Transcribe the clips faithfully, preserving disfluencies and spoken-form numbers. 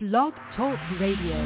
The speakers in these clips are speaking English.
Blog Talk Radio.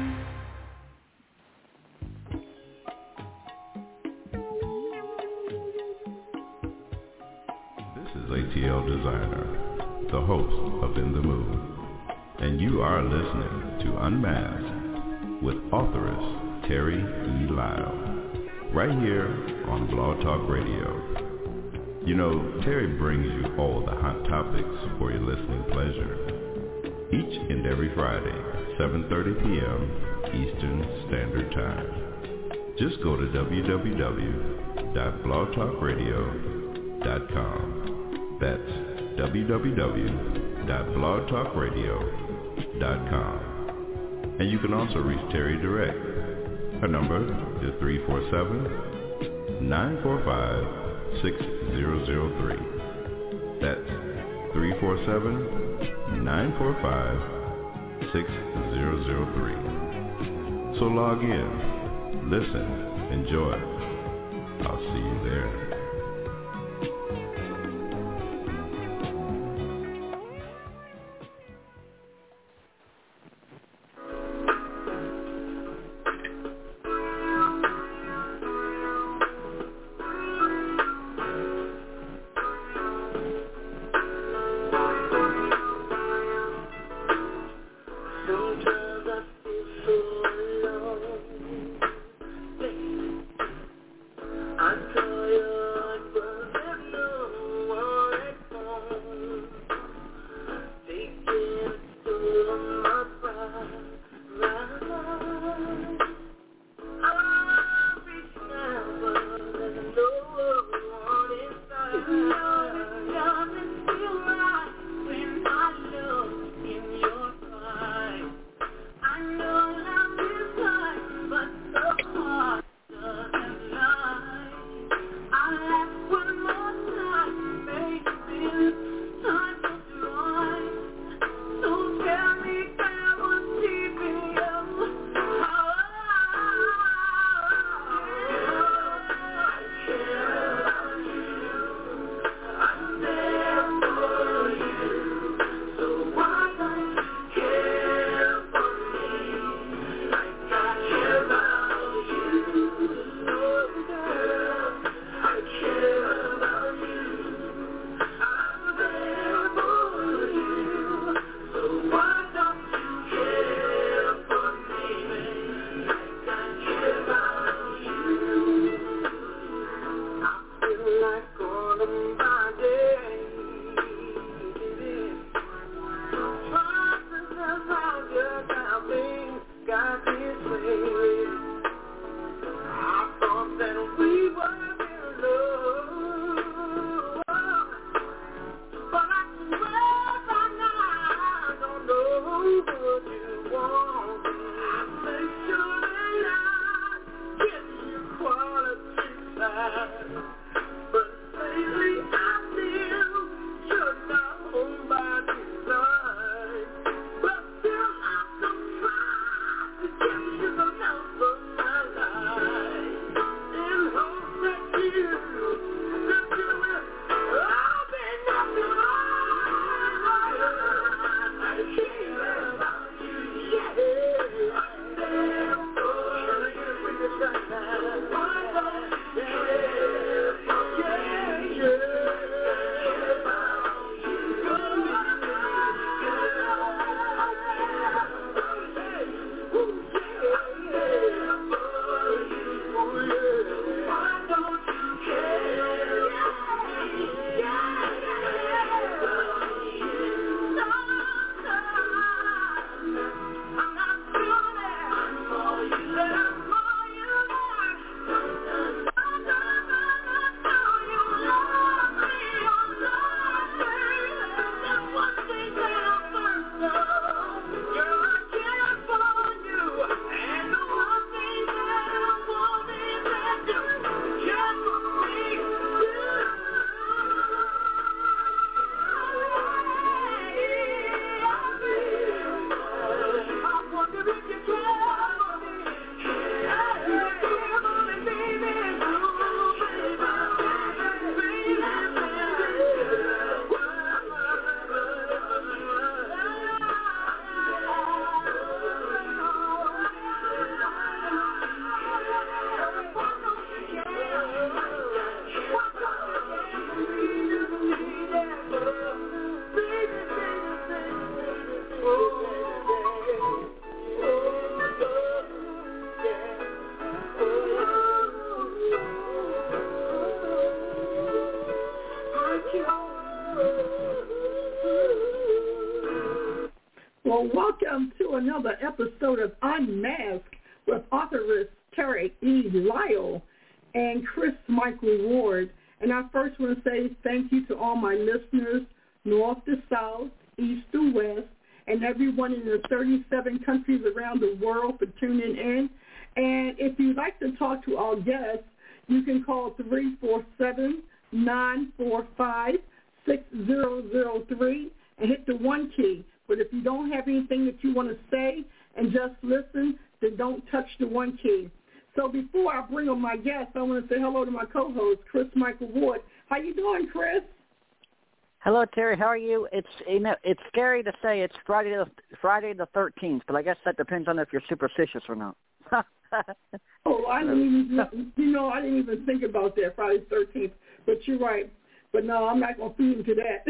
A T L Designer, the host of In the Mood, and you are listening to Unmasked with authoress Terry E. Lyle, right here on Blog Talk Radio. You know, Terry brings you all the hot topics for your listening pleasure, each and every Friday, seven thirty p.m. Eastern Standard Time. Just go to w w w dot blog talk radio dot com. That's w w w dot blog talk radio dot com. And you can also reach Terry direct. Her number is three four seven, nine four five, six zero zero three. That's three four seven, nine four five, six zero zero three. So log in, listen, enjoy. I'll see you there. I call you and welcome to another episode of Unmasked with authoress Terry E. Lyle and Chris Michael Ward. And I first want to say thank you to all my listeners, north to south, east to west, and everyone in the thirty-seven countries around the world for tuning in. And if you'd like to talk to our guests, you can call three four seven, nine four five, six zero zero three and hit the one key. But if you don't have anything that you want to say and just listen, then don't touch the one key. So before I bring on my guest, I want to say hello to my co-host, Chris Michael Ward. How you doing, Chris? Hello, Terry. How are you? It's you know, it's scary to say it's Friday the Friday the thirteenth, but I guess that depends on if you're superstitious or not. oh, I didn't even you know I didn't even think about that Friday the thirteenth. But you're right. But no, I'm not gonna feed into that.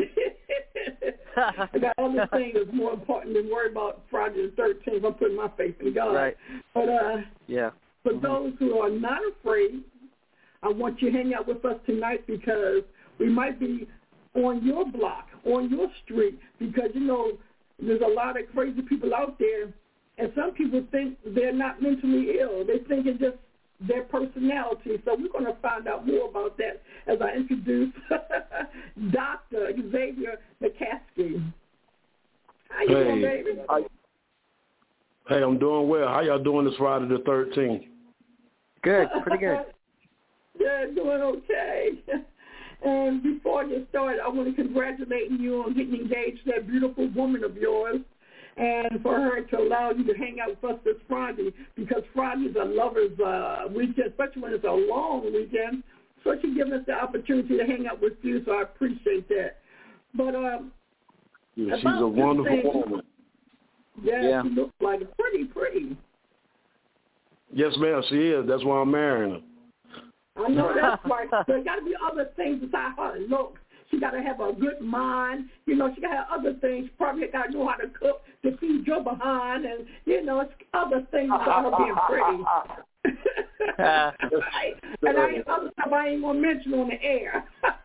I got other things that's more important than worry about Friday the thirteenth. I'm putting my faith in God. Right. But uh, yeah. For mm-hmm. those who are not afraid, I want you to hang out with us tonight because we might be on your block, on your street, because, you know, there's a lot of crazy people out there, and some people think they're not mentally ill. They think it's just their personality. So we're going to find out more about that as I introduce Doctor Xavier McCaskey. How you hey, doing, baby? I, hey, I'm doing well. How y'all doing this Friday the thirteenth? Good, pretty good. Yeah, doing okay. And before I get started, I want to congratulate you on getting engaged to that beautiful woman of yours, and for her to allow you to hang out with us this Friday, because Friday is a lover's uh, weekend, especially when it's a long weekend. So she's giving us the opportunity to hang out with you, so I appreciate that. But um, yeah, she's a wonderful thing, woman. Yeah, yeah, she looks like pretty, pretty. Yes, ma'am, she is. That's why I'm marrying her. I know that's right. There got to be other things besides her looks. She got to have a good mind. You know, she got to have other things. She probably got to know how to cook to feed your behind, and, you know, it's other things about her being pretty. I, and I ain't, other stuff I ain't going to mention on the air.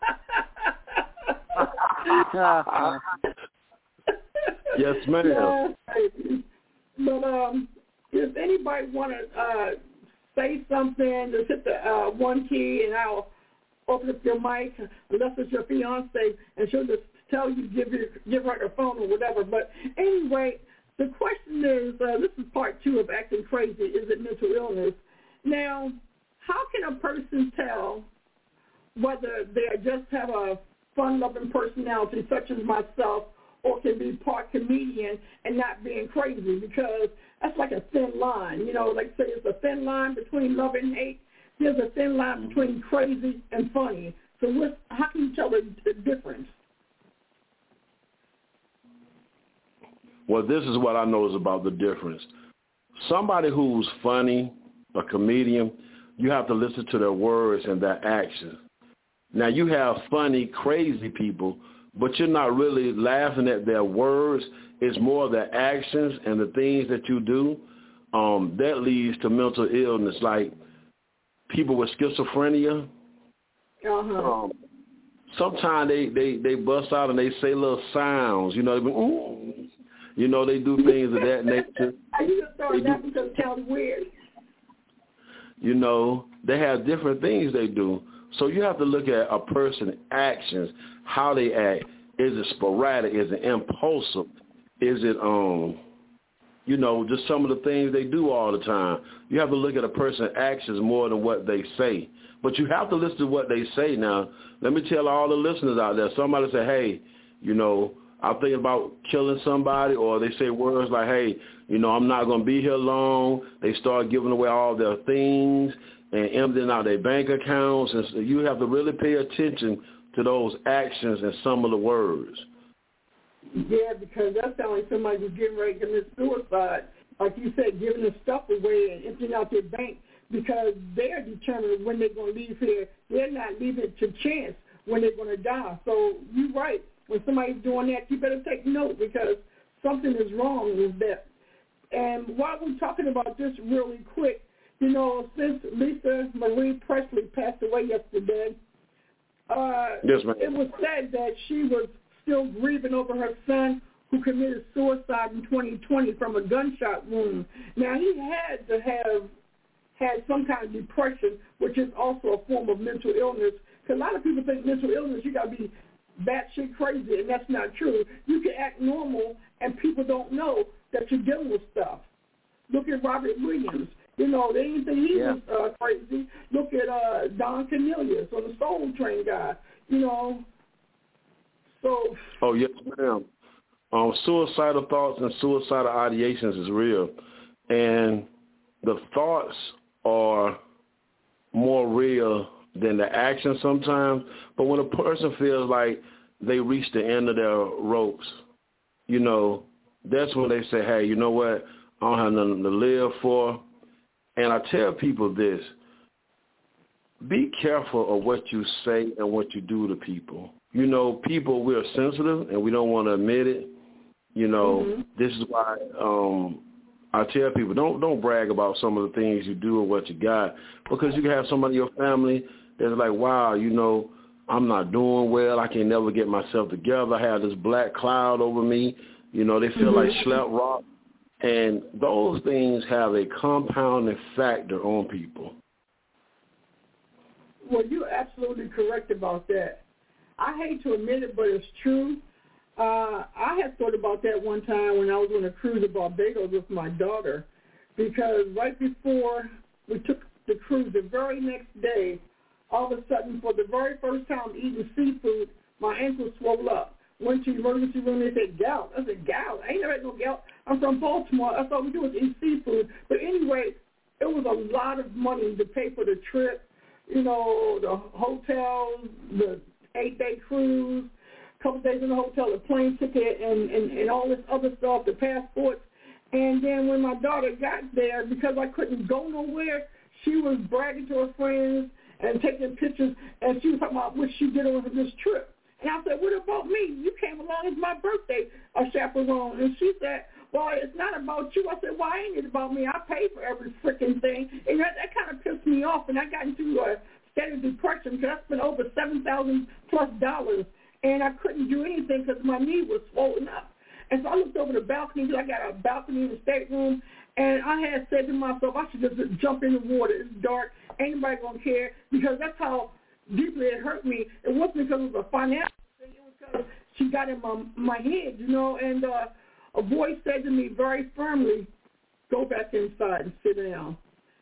Yes, ma'am. Yeah, but um, if anybody want to uh, say something, just hit the uh, one key, and I'll open up your mic, unless it's your fiance, and she'll just tell you, give her, give her her phone or whatever. But anyway, the question is, uh, this is part two of Acting Crazy, is it mental illness? Now, how can a person tell whether they just have a fun-loving personality, such as myself, or can be part comedian and not being crazy? Because that's like a thin line. You know, like say it's a thin line between love and hate. There's a thin line between crazy and funny. So what, how can you tell the, the difference? Well, this is what I know is about the difference. Somebody who's funny, a comedian, you have to listen to their words and their actions. Now, you have funny, crazy people, but you're not really laughing at their words. It's more their actions and the things that you do. Um, that leads to mental illness, like people with schizophrenia. Uh-huh. Um, sometimes they, they, they bust out and they say little sounds. You know, they, ooh, you know, they do things of that nature. I used to start that because it sounds weird. You know, they have different things they do. So you have to look at a person's actions, how they act. Is it sporadic? Is it impulsive? Is it, um, you know, just some of the things they do all the time? You have to look at a person's actions more than what they say. But you have to listen to what they say now. Let me tell all the listeners out there, somebody say, hey, you know, I'm thinking about killing somebody, or they say words like, hey, you know, I'm not going to be here long. They start giving away all their things and emptying out their bank accounts. And so you have to really pay attention to those actions and some of the words. Yeah, because that sounds like somebody who's getting ready to commit suicide. Like you said, giving the stuff away and emptying out their bank, because they're determined when they're going to leave here. They're not leaving it to chance when they're going to die. So you're right. When somebody's doing that, you better take note, because something is wrong with that. And while we're talking about this really quick, you know, since Lisa Marie Presley passed away yesterday, uh, yes, ma'am. it was said that she was still grieving over her son, who committed suicide in twenty twenty from a gunshot wound. Now, he had to have had some kind of depression, which is also a form of mental illness. Because a lot of people think mental illness, you got to be batshit crazy, and that's not true. You can act normal, and people don't know that you're dealing with stuff. Look at Robert Williams. You know, they didn't think he yeah. was uh, crazy. Look at uh, Don Cornelius or the Soul Train guy. You know, so. Oh, yes, ma'am. Um, suicidal thoughts and suicidal ideations is real. And the thoughts are more real than the action sometimes. But when a person feels like they reached the end of their ropes, you know, that's when they say, hey, you know what, I don't have nothing to live for. And I tell people this, be careful of what you say and what you do to people. You know, people, we're sensitive and we don't want to admit it. You know, mm-hmm. This is why um, I tell people, don't don't brag about some of the things you do or what you got, because you can have somebody in your family that's like, wow, you know, I'm not doing well. I can never get myself together. I have this black cloud over me. You know, they feel mm-hmm. like schlep rock. And those things have a compounding factor on people. Well, you're absolutely correct about that. I hate to admit it, but it's true. Uh, I had thought about that one time when I was on a cruise to Barbados with my daughter, because right before we took the cruise, the very next day, all of a sudden, for the very first time eating seafood, my ankle swelled up. Went to the emergency room, they said gout. I said, gout? I ain't never had no gout. I'm from Baltimore. I thought we do was eat seafood. But anyway, it was a lot of money to pay for the trip, you know, the hotel, the eight-day cruise, a couple days in the hotel, the plane ticket, and, and, and all this other stuff, the passports. And then when my daughter got there, because I couldn't go nowhere, she was bragging to her friends and taking pictures, and she was talking about what she did on this trip. And I said, what about me? You came along as my birthday, a chaperone. And she said, well, it's not about you. I said, why ain't it about me? I pay for every freaking thing. And that, that kind of pissed me off, and I got into a state of depression because I spent over seven thousand dollars plus dollars, and I couldn't do anything because my knee was swollen up. And so I looked over the balcony, because I got a balcony in the stateroom, and I had said to myself, I should just jump in the water. It's dark. Ain't nobody going to care, because that's how deeply it hurt me. It wasn't because it was a financial thing. It was because she got in my my head, you know, and uh, a voice said to me very firmly, go back inside and sit down.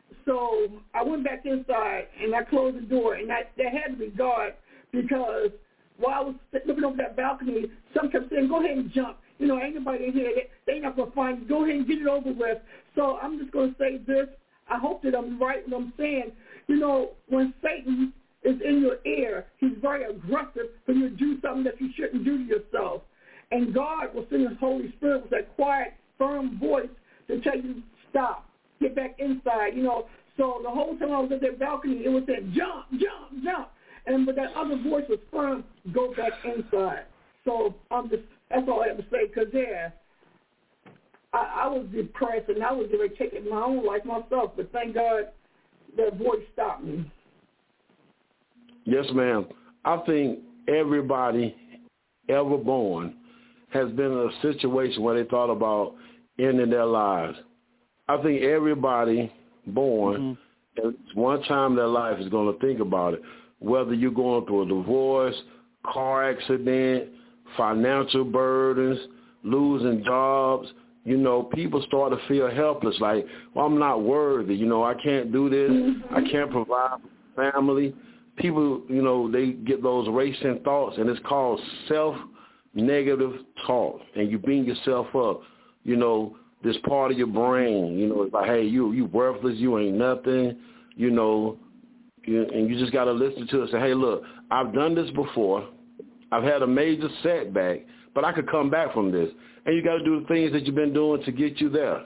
So I went back inside, and I closed the door, and I, there had to be God, because while I was looking over that balcony, some kept saying, go ahead and jump. You know, ain't nobody in here. They, they ain't not going to find you. Go ahead and get it over with. So I'm just going to say this. I hope that I'm right when I'm saying, you know, when Satan is in your ear, he's very aggressive for you to do something that you shouldn't do to yourself. And God will send his Holy Spirit with that quiet, firm voice to tell you, stop, get back inside, you know. So the whole time I was at that balcony, it was saying, jump, jump, jump. And but that other voice was firm, go back inside. So I'm just, that's all I have to say, because, yeah, I, I was depressed, and I was going to take it in my own life myself, but thank God that voice stopped me. Yes, ma'am. I think everybody ever born has been in a situation where they thought about ending their lives. I think everybody born mm-hmm. at one time in their life is going to think about it, whether you're going through a divorce, car accident, financial burdens, losing jobs. You know, people start to feel helpless, like, well, I'm not worthy. You know, I can't do this. Mm-hmm. I can't provide for family. People, you know, they get those racing thoughts, and it's called self-negative talk, and you beat yourself up. You know, this part of your brain, you know, it's like, hey, you you worthless, you ain't nothing, you know, you, and you just got to listen to it and say, hey, look, I've done this before. I've had a major setback, but I could come back from this. And you got to do the things that you've been doing to get you there.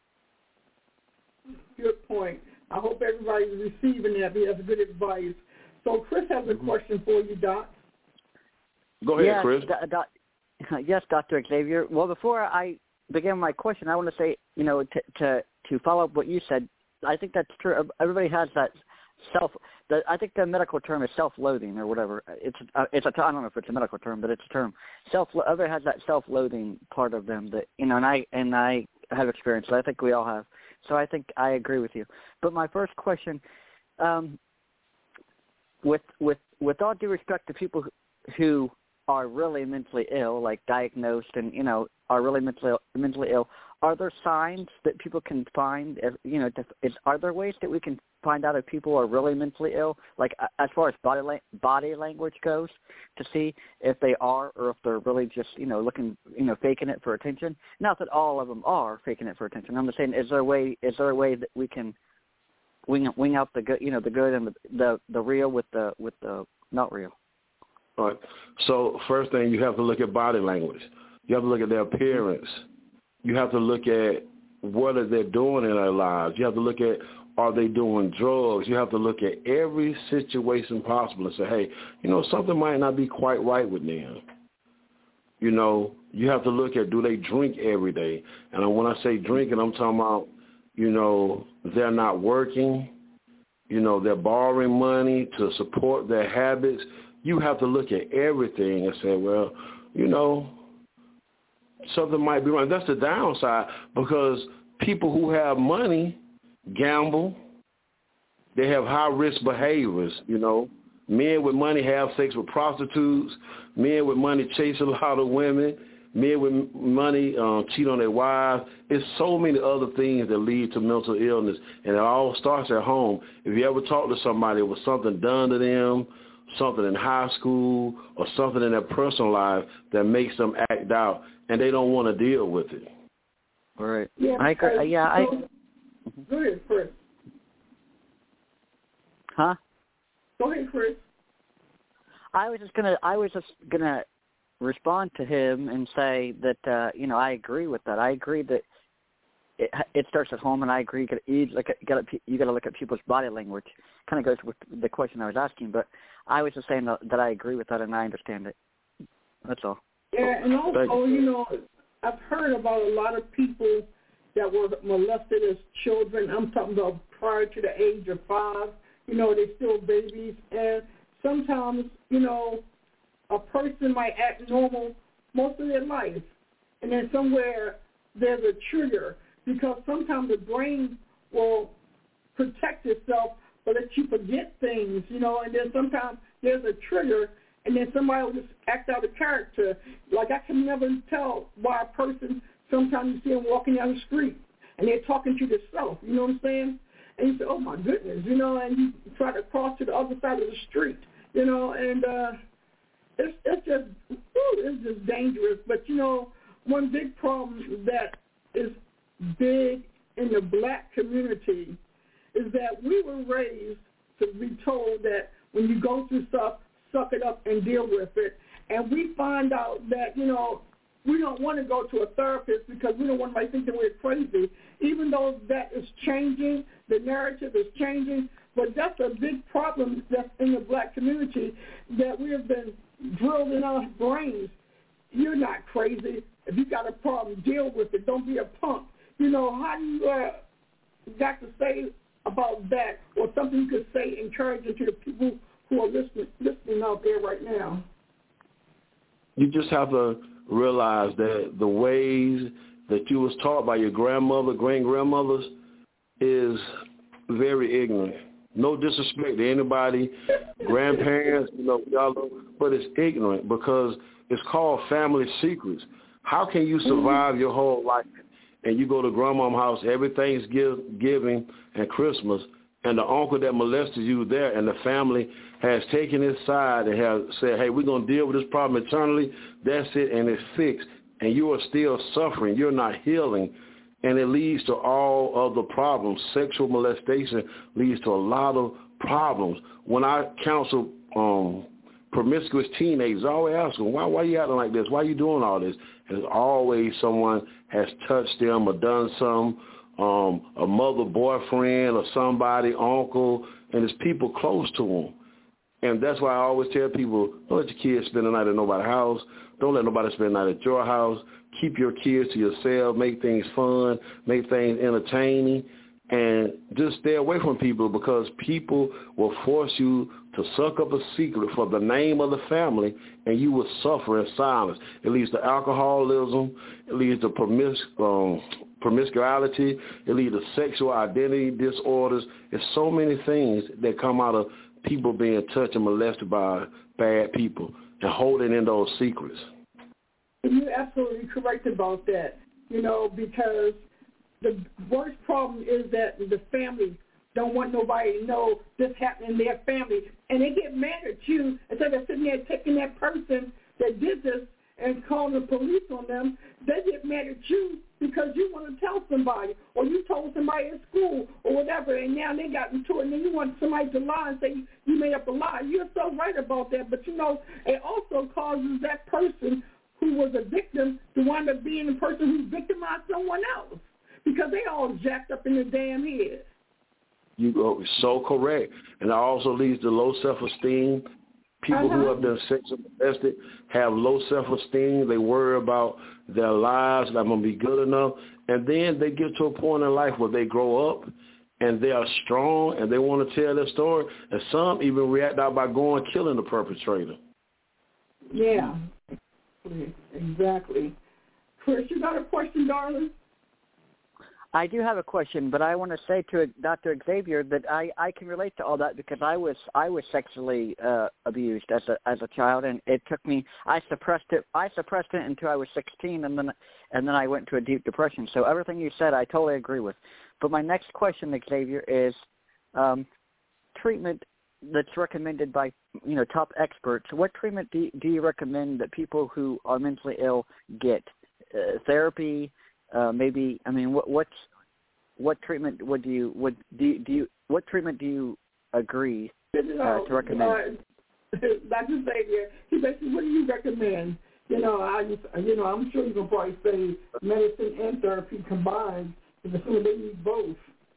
Good point. I hope everybody's receiving that. That's good advice. So Chris has a question for you, Doc. Go ahead, yes, Chris. Do, do, yes, Doctor Xavier. Well, before I begin my question, I want to say, you know, to, to to follow up what you said, I think that's true. Everybody has that self. The, I think the medical term is self-loathing or whatever. It's uh, it's a I don't know if it's a medical term, but it's a term. Self. Everybody has that self-loathing part of them that you know, and I and I have experience. I think we all have. So I think I agree with you. But my first question, um, with with with all due respect to people who, who are really mentally ill, like diagnosed and you know are really mentally mentally ill, are there signs that people can find? If, you know, to, is, are there ways that we can find out if people are really mentally ill, like as far as body la- body language goes, to see if they are or if they're really just you know looking you know faking it for attention? Not that all of them are faking it for attention. I'm just saying, is there a way? Is there a way that we can wing wing out the good, you know, the good and the the, the real with the with the not real? All right. So first thing, you have to look at body language. You have to look at their appearance. You have to look at what are they doing in their lives. You have to look at, are they doing drugs? You have to look at every situation possible and say, hey, you know, something might not be quite right with them. You know, you have to look at, do they drink every day? And when I say drinking, I'm talking about, you know, they're not working. You know, they're borrowing money to support their habits. You have to look at everything and say, well, you know, something might be wrong. That's the downside, because people who have money gamble. They have high-risk behaviors, you know. Men with money have sex with prostitutes. Men with money chase a lot of women. Men with money um, cheat on their wives. It's so many other things that lead to mental illness, and it all starts at home. If you ever talk to somebody with something done to them, something in high school or something in their personal life that makes them act out, and they don't want to deal with it. All right. Yeah, I agree. Uh, yeah, I. Go ahead, Chris. Huh? Go ahead, Chris. I was just gonna. I was just gonna respond to him and say that uh, you know I agree with that. I agree that it, it starts at home, and I agree. You got to got you got to look at people's body language. Kind of goes with the question I was asking, but I was just saying that, that I agree with that, and I understand it. That's all. Yeah, and also, you know, I've heard about a lot of people that were molested as children. I'm talking about prior to the age of five. You know, they're still babies. And sometimes, you know, a person might act normal most of their life. And then somewhere there's a trigger, because sometimes the brain will protect itself but let you forget things, you know, and then sometimes there's a trigger, and then somebody will just act out of character. Like, I can never tell why a person, sometimes you see them walking down the street, and they're talking to themselves, you know what I'm saying? And you say, oh, my goodness, you know, and you try to cross to the other side of the street, you know, and uh, it's, it's just, ooh, it's just dangerous. But, you know, one big problem that is big in the black community is that we were raised to be told that when you go through stuff, suck it up and deal with it. And we find out that, you know, we don't want to go to a therapist because we don't want anybody to think that we're crazy, even though that is changing, the narrative is changing. But that's a big problem that's in the black community, that we have been drilled in our brains. You're not crazy. If you got a problem, deal with it. Don't be a punk. You know, how do you uh, got to say about that, or something you could say encouraging to the people who are listening, listening out there right now? You just have to realize that the ways that you was taught by your grandmother, great-grandmothers, is very ignorant. No disrespect to anybody, grandparents, you know, y'all, but it's ignorant because it's called family secrets. How can you survive your whole life and you go to grandma's house every Thanksgiving and Christmas, and the uncle that molested you there and the family has taken his side and has said, hey, we're going to deal with this problem eternally. That's it, and it's fixed. And you are still suffering. You're not healing. And it leads to all other problems. Sexual molestation leads to a lot of problems. When I counsel um, promiscuous teenagers, I always ask them, why, why are you acting like this? Why are you doing all this? And it's always someone has touched them or done some, um, a mother, boyfriend, or somebody, uncle, and it's people close to them. And that's why I always tell people, don't let your kids spend the night at nobody's house. Don't let nobody spend the night at your house. Keep your kids to yourself. Make things fun. Make things entertaining. And just stay away from people, because people will force you to suck up a secret for the name of the family, and you will suffer in silence. It leads to alcoholism. It leads to promis- um, promiscuity. It leads to sexual identity disorders. There's so many things that come out of people being touched and molested by bad people and holding in those secrets. You're absolutely correct about that, you know, because the worst problem is that the family don't want nobody to know this happened in their family. And they get mad at you instead of sitting there taking that person that did this and calling the police on them. They get mad at you because you want to tell somebody, or you told somebody at school or whatever, and now they got into it, and then you want somebody to lie and say you made up a lie. You're so right about that. But, you know, it also causes that person who was a victim to wind up being the person who victimized someone else, because they all jacked up in the damn head. You are so correct. And it also leads to low self-esteem. People uh-huh. who have been sexually molested have low self-esteem. They worry about their lives, not going to be good enough. And then they get to a point in life where they grow up and they are strong and they want to tell their story. And some even react out by going killing the perpetrator. Yeah, exactly. Chris, you got a question, darling? I do have a question, but I want to say to Doctor Xavier that I, I can relate to all that, because I was I was sexually uh, abused as a as a child, and it took me I suppressed it I suppressed it until I was sixteen, and then and then I went to a deep depression. So everything you said, I totally agree with. But my next question, Xavier, is um, treatment that's recommended by you know top experts. What treatment do you, do you recommend that people who are mentally ill get? Uh, therapy. Uh, maybe I mean, what what's, what treatment would you would do you, do you what treatment do you agree uh, to recommend? Uh, Doctor Xavier, he basically, what do you recommend? You know, I just, you know, I'm sure you can probably say medicine and therapy combined, because they need both.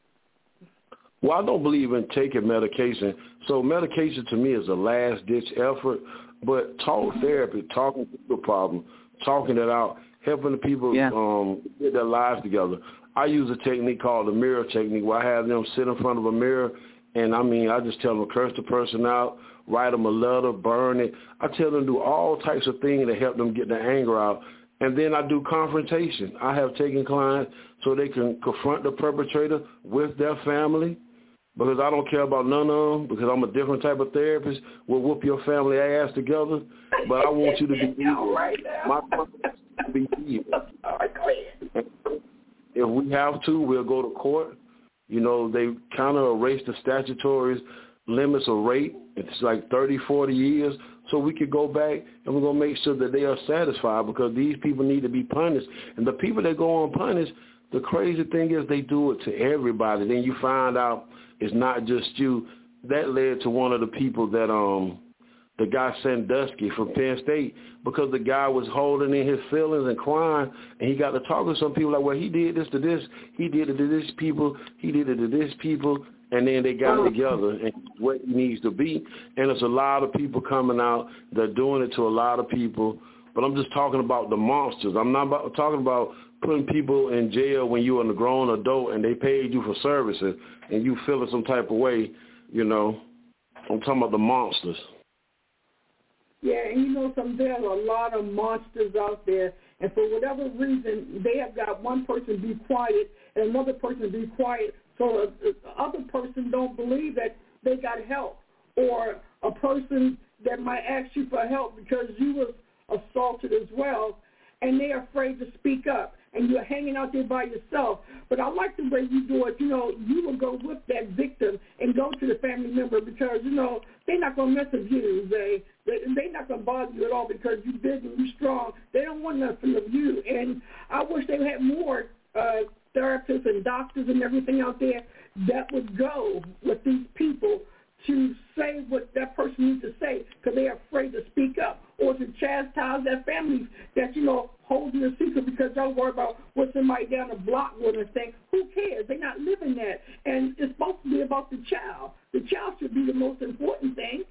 Well, I don't believe in taking medication. So medication to me is a last ditch effort. But talk therapy, talking through the problem, talking it out, helping the people yeah. um, get their lives together. I use a technique called the mirror technique, where I have them sit in front of a mirror, and I mean, I just tell them to curse the person out, write them a letter, burn it. I tell them to do all types of things to help them get their anger out. And then I do confrontation. I have taken clients so they can confront the perpetrator with their family, because I don't care about none of them, because I'm a different type of therapist. We'll whoop your family ass together, but I want you to be evil. Right now. My to be evil. If we have to, we'll go to court. You know, they kind of erase the statutory limits of rape. It's like thirty, forty years. So we could go back and we're going to make sure that they are satisfied, because these people need to be punished. And the people that go unpunished, the crazy thing is they do it to everybody. Then you find out it's not just you. That led to one of the people that, um, the guy Sandusky from Penn State, because the guy was holding in his feelings and crying, and he got to talk to some people like, well, he did this to this, he did it to this people, he did it to this people, and then they got together and what he needs to be. And there's a lot of people coming out. They're doing it to a lot of people. But I'm just talking about the monsters. I'm not about, talking about putting people in jail when you're a grown adult and they paid you for services and you feeling some type of way, you know. I'm talking about the monsters. Yeah, and you know, some there's a lot of monsters out there, and for whatever reason, they have got one person be quiet and another person be quiet, so the other person don't believe that they got help, or a person that might ask you for help because you was assaulted as well, and they're afraid to speak up, and you're hanging out there by yourself. But I like the way you do it. You know, you will go with that victim and go to the family member, because, you know, they're not going to mess with you. They, they, they're not going to bother you at all, because you're big and you're strong. They don't want nothing of you. And I wish they had more uh, therapists and doctors and everything out there that would go with these people to say what that person needs to say, because they're afraid to speak up, or to chastise their families that, you know, holding a secret because they're worried about what somebody down the block would think. Who cares? They're not living that. And it's supposed to be about the child. The child should be the most important thing.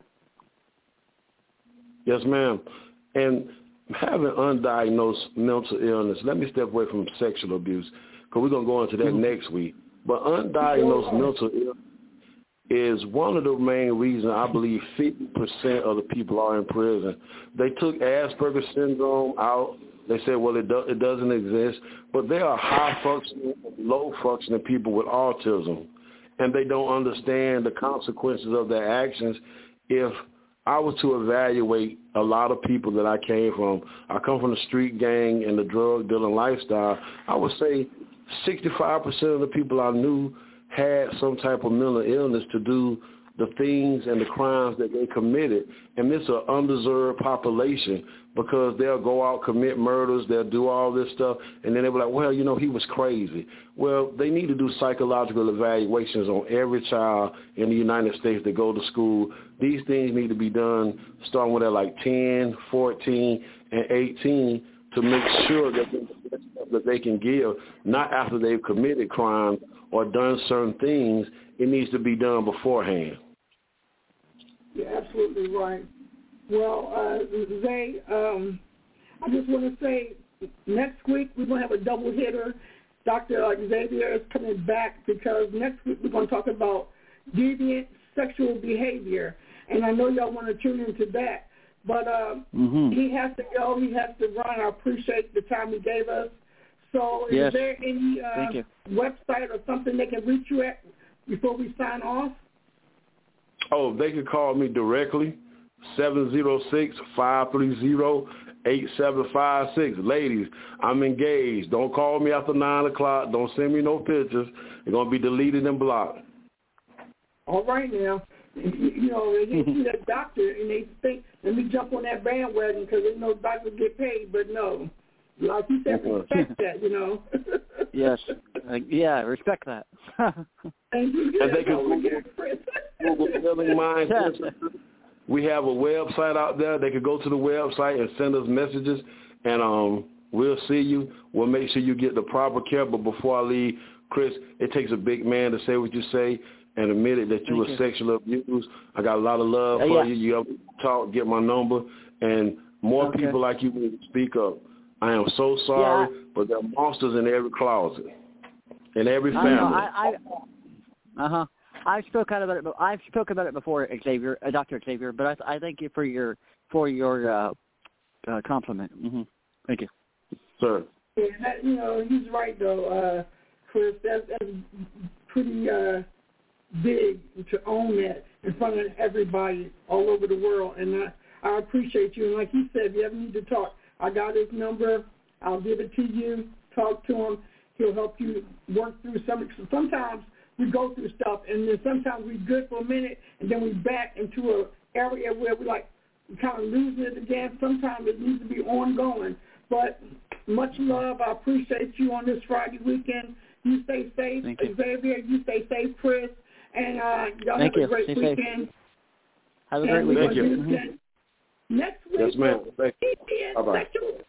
Yes, ma'am. And having undiagnosed mental illness, let me step away from sexual abuse, because we're going to go into that mm-hmm. next week. But undiagnosed mental illness is one of the main reasons I believe fifty percent of the people are in prison. They took Asperger's syndrome out. They said, well, it, do, it doesn't exist. But there are high-functioning, low-functioning people with autism, and they don't understand the consequences of their actions. If I was to evaluate a lot of people that I came from, I come from the street gang and the drug-dealing lifestyle, I would say sixty-five percent of the people I knew had some type of mental illness to do the things and the crimes that they committed. And this is an undeserved population because they'll go out, commit murders, they'll do all this stuff, and then they'll be like, well, you know, he was crazy. Well, they need to do psychological evaluations on every child in the United States that go to school. These things need to be done starting when they're like ten, fourteen, and eighteen to make sure that they, that they can give, not after they've committed crimes or done certain things. It needs to be done beforehand. You're absolutely right. Well, uh, Zay, um, I just want to say next week we're going to have a double hitter. Doctor Xavier is coming back because next week we're going to talk about deviant sexual behavior. And I know y'all want to tune into that. But uh, mm-hmm. he has to go. He has to run. I appreciate the time he gave us. So is yes. there any uh, website or something they can reach you at before we sign off? Oh, they can call me directly, seven zero six, five three zero, eight seven five six. Ladies, I'm engaged. Don't call me after nine o'clock. Don't send me no pictures. They're going to be deleted and blocked. All right now. You know, they see that doctor and they think, let me jump on that bandwagon because they know doctors get paid, but no. Like you said, respect that, you know. Yes. Uh, yeah, respect that. And, you and they can Google Healing Minds. We have a website out there. They could go to the website and send us messages, and um, we'll see you. We'll make sure you get the proper care. But before I leave, Chris, it takes a big man to say what you say and admit it that you were sexually abused. I got a lot of love uh, for yeah. you. You have to talk, get my number, and more okay. people like you need to speak up. I am so sorry, yeah. but there are monsters in every closet, in every family. I uh huh. I've spoken about it. I've spoken about it before, Xavier, uh, Doctor Xavier. But I, I thank you for your for your uh, uh, compliment. Mm-hmm. Thank you, sir. Yeah, that, you know, he's right though, uh, Chris. That's, that's pretty uh, big to own that in front of everybody all over the world, and I, I appreciate you. And like you said, if you ever need to talk, I got his number. I'll give it to you. Talk to him. He'll help you work through some. Sometimes we go through stuff, and then sometimes we're good for a minute, and then we back into an area where we like kind of losing it again. Sometimes it needs to be ongoing. But much love. I appreciate you on this Friday weekend. You stay safe, Thank you. Xavier. You stay safe, Chris. And uh, y'all Thank have you. a great stay weekend. Safe. Have a and great weekend. Thank you. Mm-hmm. Next week, yes, ma'am. Thank you. Bye-bye.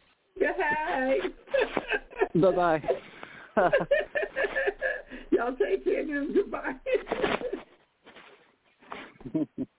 Hi. Bye-bye. Y'all take care. Goodbye.